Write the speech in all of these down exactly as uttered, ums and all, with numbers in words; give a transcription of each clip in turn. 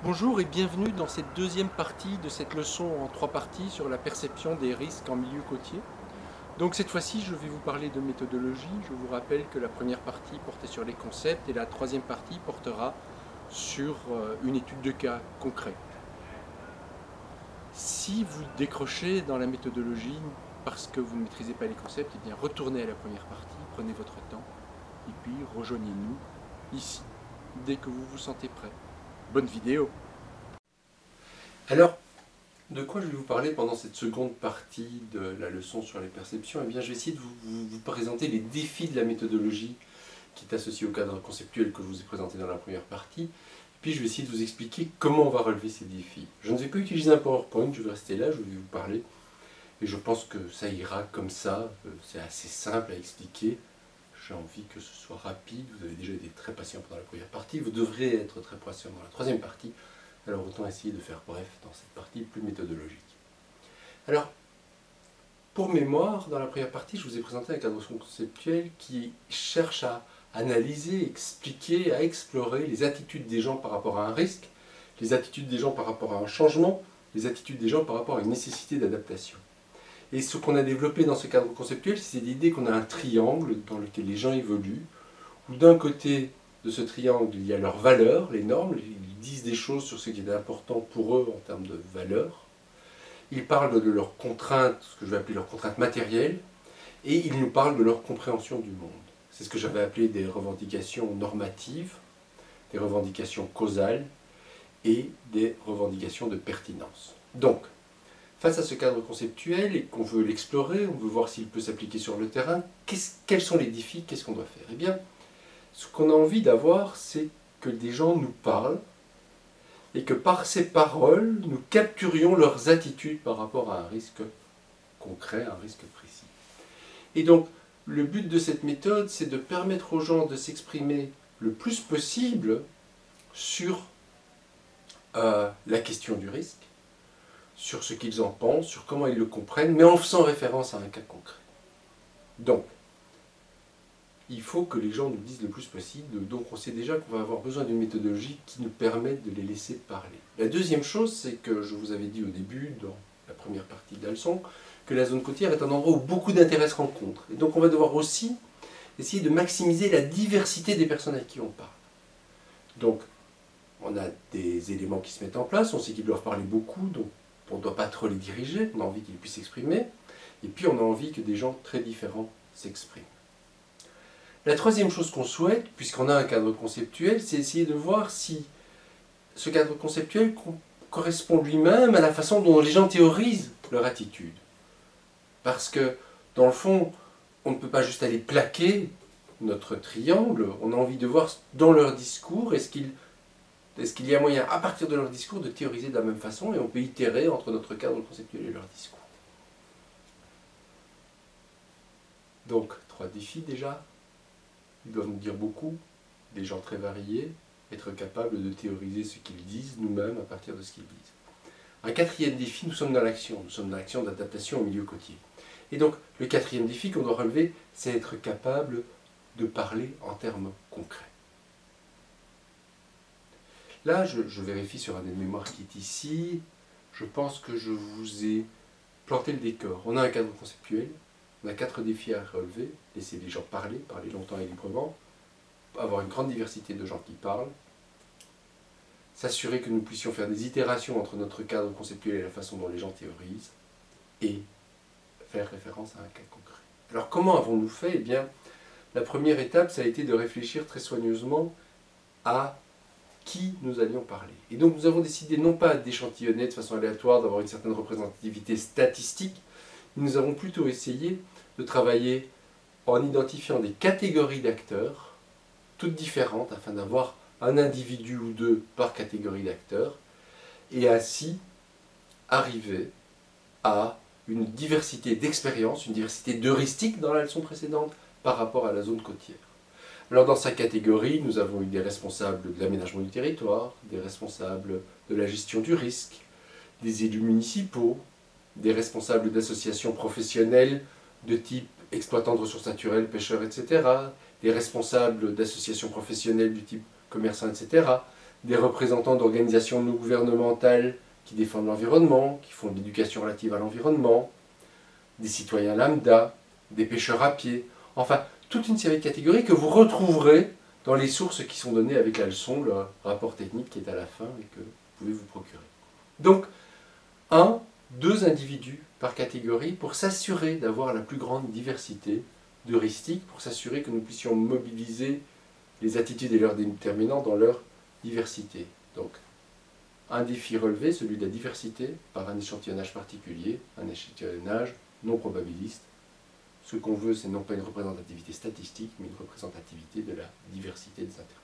Bonjour et bienvenue dans cette deuxième partie de cette leçon en trois parties sur la perception des risques en milieu côtier. Donc cette fois-ci, je vais vous parler de méthodologie. Je vous rappelle que la première partie portait sur les concepts et la troisième partie portera sur une étude de cas concret. Si vous décrochez dans la méthodologie parce que vous ne maîtrisez pas les concepts, eh bien retournez à la première partie, prenez votre temps et puis rejoignez-nous ici dès que vous vous sentez prêt. Bonne vidéo! Alors, de quoi je vais vous parler pendant cette seconde partie de la leçon sur les perceptions? Eh bien, je vais essayer de vous, vous, vous présenter les défis de la méthodologie qui est associé au cadre conceptuel que je vous ai présenté dans la première partie. Puis je vais essayer de vous expliquer comment on va relever ces défis. Je ne vais pas utiliser un PowerPoint, je vais rester là, je vais vous parler. Et je pense que ça ira comme ça, c'est assez simple à expliquer. J'ai envie que ce soit rapide, vous avez déjà été très patient pendant la première partie, vous devrez être très patient dans la troisième partie, alors autant essayer de faire bref dans cette partie plus méthodologique. Alors, pour mémoire, dans la première partie, je vous ai présenté un cadre conceptuel qui cherche à analyser, expliquer, à explorer les attitudes des gens par rapport à un risque, les attitudes des gens par rapport à un changement, les attitudes des gens par rapport à une nécessité d'adaptation. Et ce qu'on a développé dans ce cadre conceptuel, c'est l'idée qu'on a un triangle dans lequel les gens évoluent, où d'un côté de ce triangle, il y a leurs valeurs, les normes, ils disent des choses sur ce qui est important pour eux en termes de valeurs. Ils parlent de leurs contraintes, ce que je vais appeler leurs contraintes matérielles, et ils nous parlent de leur compréhension du monde. C'est ce que j'avais appelé des revendications normatives, des revendications causales et des revendications de pertinence. Donc, face à ce cadre conceptuel et qu'on veut l'explorer, on veut voir s'il peut s'appliquer sur le terrain, quels sont les défis, qu'est-ce qu'on doit faire? Eh bien, ce qu'on a envie d'avoir, c'est que des gens nous parlent et que par ces paroles, nous capturions leurs attitudes par rapport à un risque concret, un risque précis. Et donc, le but de cette méthode, c'est de permettre aux gens de s'exprimer le plus possible sur euh, la question du risque, sur ce qu'ils en pensent, sur comment ils le comprennent, mais en faisant référence à un cas concret. Donc, il faut que les gens nous disent le plus possible, donc on sait déjà qu'on va avoir besoin d'une méthodologie qui nous permette de les laisser parler. La deuxième chose, c'est que je vous avais dit au début, dans la première partie de la leçon, que la zone côtière est un endroit où beaucoup d'intérêts se rencontrent. Et donc on va devoir aussi essayer de maximiser la diversité des personnes à qui on parle. Donc, on a des éléments qui se mettent en place, on sait qu'ils doivent parler beaucoup, donc on ne doit pas trop les diriger, on a envie qu'ils puissent s'exprimer, et puis on a envie que des gens très différents s'expriment. La troisième chose qu'on souhaite, puisqu'on a un cadre conceptuel, c'est essayer de voir si ce cadre conceptuel correspond lui-même à la façon dont les gens théorisent leur attitude. Parce que, dans le fond, on ne peut pas juste aller plaquer notre triangle, on a envie de voir dans leur discours, est-ce qu'ils Est-ce qu'il y a moyen, à partir de leur discours, de théoriser de la même façon, et on peut itérer entre notre cadre conceptuel et leur discours. Donc, trois défis déjà. Ils doivent nous dire beaucoup, des gens très variés, être capables de théoriser ce qu'ils disent nous-mêmes à partir de ce qu'ils disent. Un quatrième défi, nous sommes dans l'action. Nous sommes dans l'action d'adaptation au milieu côtier. Et donc, le quatrième défi qu'on doit relever, c'est être capable de parler en termes concrets. Là, je, je vérifie sur un aide-mémoire qui est ici. Je pense que je vous ai planté le décor. On a un cadre conceptuel, on a quatre défis à relever. Laisser les gens parler, parler longtemps et librement. Avoir une grande diversité de gens qui parlent. S'assurer que nous puissions faire des itérations entre notre cadre conceptuel et la façon dont les gens théorisent. Et faire référence à un cas concret. Alors comment avons-nous fait? Eh bien, la première étape, ça a été de réfléchir très soigneusement à qui nous allions parler. Et donc nous avons décidé non pas d'échantillonner de façon aléatoire, d'avoir une certaine représentativité statistique, mais nous avons plutôt essayé de travailler en identifiant des catégories d'acteurs, toutes différentes, afin d'avoir un individu ou deux par catégorie d'acteurs, et ainsi arriver à une diversité d'expériences, une diversité d'heuristiques dans la leçon précédente par rapport à la zone côtière. Alors dans sa catégorie, nous avons eu des responsables de l'aménagement du territoire, des responsables de la gestion du risque, des élus municipaux, des responsables d'associations professionnelles de type exploitants de ressources naturelles, pêcheurs, et cetera, des responsables d'associations professionnelles du type commerçants, et cetera, des représentants d'organisations non gouvernementales qui défendent l'environnement, qui font de l'éducation relative à l'environnement, des citoyens lambda, des pêcheurs à pied, enfin, toute une série de catégories que vous retrouverez dans les sources qui sont données avec la leçon, le rapport technique qui est à la fin et que vous pouvez vous procurer. Donc, un, deux individus par catégorie pour s'assurer d'avoir la plus grande diversité d'heuristiques, pour s'assurer que nous puissions mobiliser les attitudes et leurs déterminants dans leur diversité. Donc, un défi relevé, celui de la diversité, par un échantillonnage particulier, un échantillonnage non probabiliste. Ce qu'on veut, c'est non pas une représentativité statistique, mais une représentativité de la diversité des intervalles.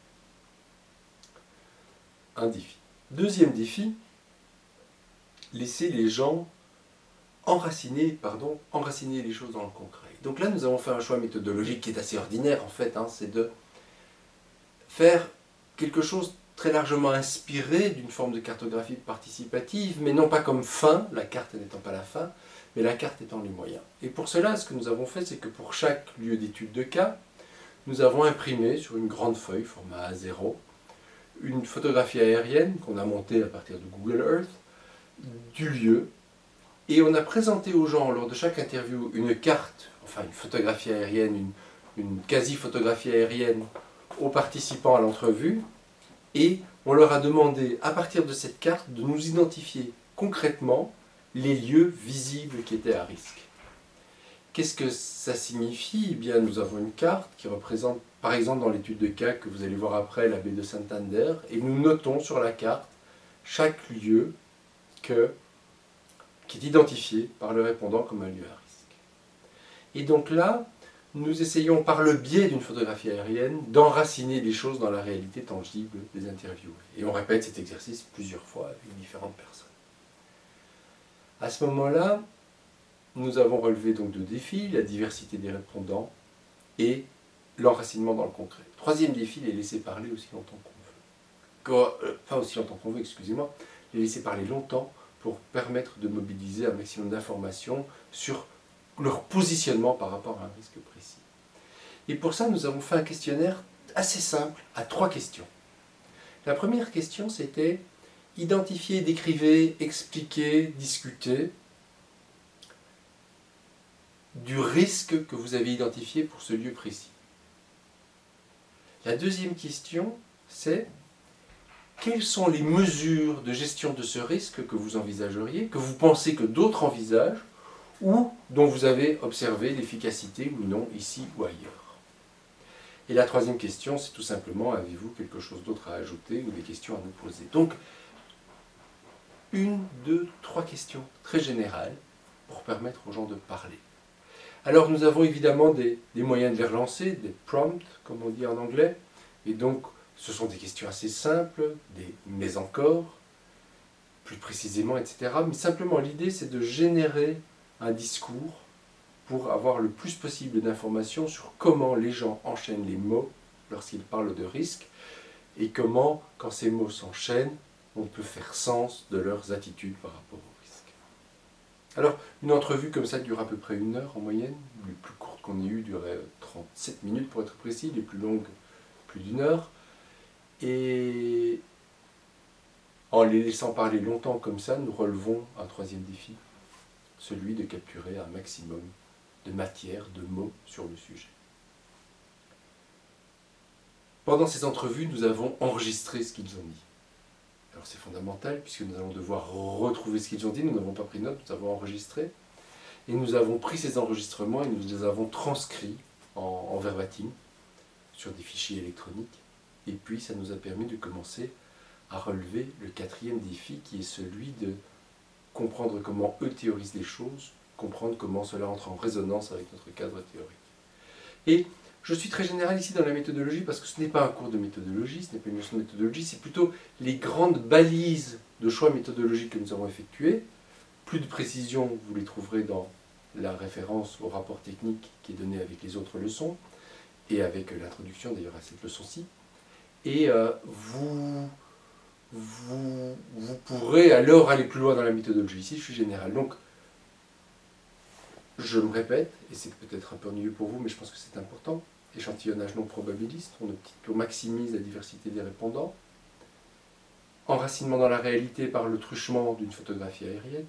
Un défi. Deuxième défi, laisser les gens enraciner, pardon, enraciner les choses dans le concret. Donc là, nous avons fait un choix méthodologique qui est assez ordinaire, en fait, hein, c'est de faire quelque chose très largement inspiré d'une forme de cartographie participative, mais non pas comme fin, la carte n'étant pas la fin, mais la carte étant les moyens. Et pour cela, ce que nous avons fait, c'est que pour chaque lieu d'étude de cas, nous avons imprimé sur une grande feuille, format A zéro, une photographie aérienne qu'on a montée à partir de Google Earth, du lieu, et on a présenté aux gens, lors de chaque interview, une carte, enfin une photographie aérienne, une, une quasi-photographie aérienne, aux participants à l'entrevue, et on leur a demandé, à partir de cette carte, de nous identifier concrètement les lieux visibles qui étaient à risque. Qu'est-ce que ça signifie? Eh bien, nous avons une carte qui représente, par exemple, dans l'étude de cas que vous allez voir après, la baie de Santander, et nous notons sur la carte chaque lieu que, qui est identifié par le répondant comme un lieu à risque. Et donc là, nous essayons, par le biais d'une photographie aérienne, d'enraciner les choses dans la réalité tangible des interviews. Et on répète cet exercice plusieurs fois avec différentes personnes. À ce moment-là, nous avons relevé donc deux défis, la diversité des répondants et l'enracinement dans le concret. Troisième défi, les laisser parler aussi longtemps qu'on veut. Euh, pas aussi longtemps qu'on veut, excusez-moi, les laisser parler longtemps pour permettre de mobiliser un maximum d'informations sur leur positionnement par rapport à un risque précis. Et pour ça, nous avons fait un questionnaire assez simple à trois questions. La première question, c'était identifier, décrivez, expliquer, discuter du risque que vous avez identifié pour ce lieu précis. La deuxième question, c'est quelles sont les mesures de gestion de ce risque que vous envisageriez, que vous pensez que d'autres envisagent, ou dont vous avez observé l'efficacité ou non ici ou ailleurs. Et la troisième question, c'est tout simplement, avez-vous quelque chose d'autre à ajouter ou des questions à nous poser? Donc, une, deux, trois questions très générales pour permettre aux gens de parler. Alors nous avons évidemment des, des moyens de les relancer, des prompts, comme on dit en anglais, et donc ce sont des questions assez simples, des mais encore, plus précisément, et cetera. Mais simplement l'idée c'est de générer un discours pour avoir le plus possible d'informations sur comment les gens enchaînent les mots lorsqu'ils parlent de risque, et comment, quand ces mots s'enchaînent, on peut faire sens de leurs attitudes par rapport au risque. Alors, une entrevue comme ça dure à peu près une heure en moyenne. Les plus courtes qu'on ait eues duraient trente-sept minutes pour être précis, les plus longues plus d'une heure. Et en les laissant parler longtemps comme ça, nous relevons un troisième défi, celui de capturer un maximum de matière, de mots sur le sujet. Pendant ces entrevues, nous avons enregistré ce qu'ils ont dit. Alors c'est fondamental puisque nous allons devoir retrouver ce qu'ils ont dit, nous n'avons pas pris note, nous avons enregistré. Et nous avons pris ces enregistrements et nous les avons transcrits en, en verbatim sur des fichiers électroniques. Et puis ça nous a permis de commencer à relever le quatrième défi qui est celui de comprendre comment eux théorisent les choses, comprendre comment cela entre en résonance avec notre cadre théorique. Et je suis très général ici dans la méthodologie parce que ce n'est pas un cours de méthodologie, ce n'est pas une leçon de méthodologie, c'est plutôt les grandes balises de choix méthodologiques que nous avons effectués. Plus de précision, vous les trouverez dans la référence au rapport technique qui est donné avec les autres leçons et avec l'introduction d'ailleurs à cette leçon-ci. Et euh, vous, vous, vous pourrez alors aller plus loin dans la méthodologie. Ici, je suis général. Donc, je me répète, et c'est peut-être un peu ennuyeux pour vous, mais je pense que c'est important. Échantillonnage non probabiliste, on, on maximise la diversité des répondants. enracinement dans la réalité par le truchement d'une photographie aérienne,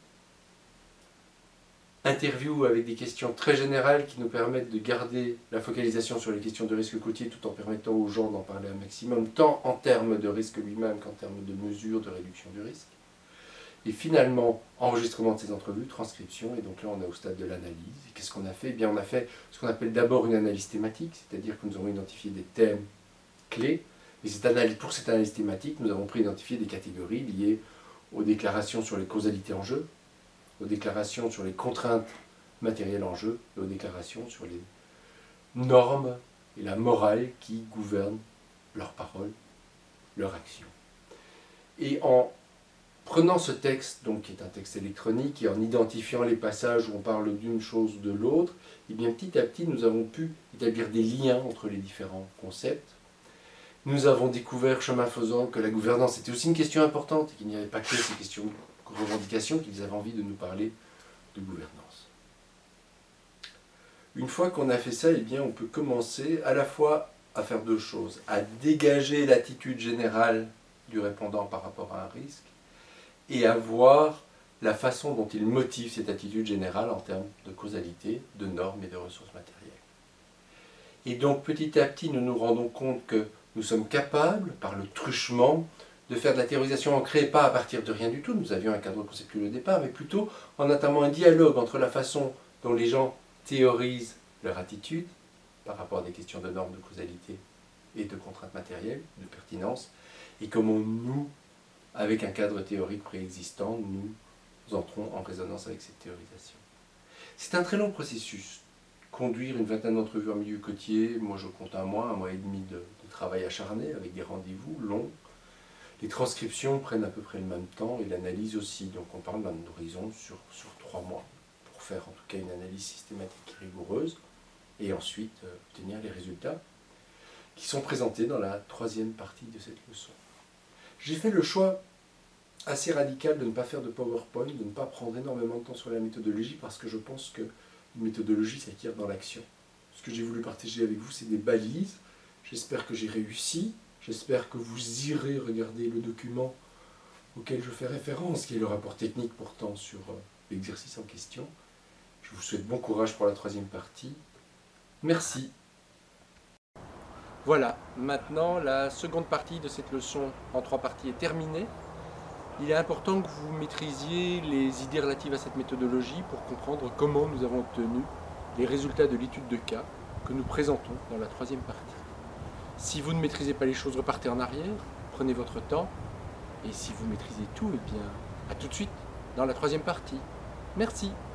interview avec des questions très générales qui nous permettent de garder la focalisation sur les questions de risque côtier tout en permettant aux gens d'en parler un maximum, tant en termes de risque lui-même qu'en termes de mesures de réduction du risque. Et finalement, enregistrement de ces entrevues, transcription, et donc là on est au stade de l'analyse. Et qu'est-ce qu'on a fait? Eh bien, on a fait ce qu'on appelle d'abord une analyse thématique, c'est-à-dire que nous avons identifié des thèmes clés, et cette analyse, pour cette analyse thématique, nous avons pris identifié des catégories liées aux déclarations sur les causalités en jeu, aux déclarations sur les contraintes matérielles en jeu, et aux déclarations sur les normes et la morale qui gouvernent leurs paroles, leurs actions. Et en prenant ce texte, donc, qui est un texte électronique, et en identifiant les passages où on parle d'une chose ou de l'autre, et bien petit à petit nous avons pu établir des liens entre les différents concepts. Nous avons découvert, chemin faisant, que la gouvernance était aussi une question importante, et qu'il n'y avait pas que ces questions de revendication, qu'ils avaient envie de nous parler de gouvernance. Une fois qu'on a fait ça, eh bien, on peut commencer à la fois à faire deux choses, à dégager l'attitude générale du répondant par rapport à un risque, et à voir la façon dont il motive cette attitude générale en termes de causalité, de normes et de ressources matérielles. Et donc petit à petit, nous nous rendons compte que nous sommes capables, par le truchement, de faire de la théorisation ancrée, pas à partir de rien du tout, nous avions un cadre conceptuel au départ, mais plutôt en entamant un dialogue entre la façon dont les gens théorisent leur attitude, par rapport à des questions de normes, de causalité et de contraintes matérielles, de pertinence, et comment nous, avec un cadre théorique préexistant, nous entrons en résonance avec cette théorisation. C'est un très long processus. Conduire une vingtaine d'entrevues en milieu côtier, moi je compte un mois, un mois et demi de, de travail acharné, avec des rendez-vous longs. Les transcriptions prennent à peu près le même temps, et l'analyse aussi. Donc on parle d'un horizon sur, sur trois mois, pour faire en tout cas une analyse systématique et rigoureuse, et ensuite euh, obtenir les résultats qui sont présentés dans la troisième partie de cette leçon. J'ai fait le choix assez radical de ne pas faire de PowerPoint, de ne pas prendre énormément de temps sur la méthodologie, parce que je pense qu'une méthodologie s'acquiert dans l'action. Ce que j'ai voulu partager avec vous, c'est des balises. J'espère que j'ai réussi. J'espère que vous irez regarder le document auquel je fais référence, qui est le rapport technique portant sur l'exercice en question. Je vous souhaite bon courage pour la troisième partie. Merci. Voilà, maintenant la seconde partie de cette leçon en trois parties est terminée. Il est important que vous maîtrisiez les idées relatives à cette méthodologie pour comprendre comment nous avons obtenu les résultats de l'étude de cas que nous présentons dans la troisième partie. Si vous ne maîtrisez pas les choses, repartez en arrière, prenez votre temps, et si vous maîtrisez tout, eh bien, à tout de suite dans la troisième partie. Merci.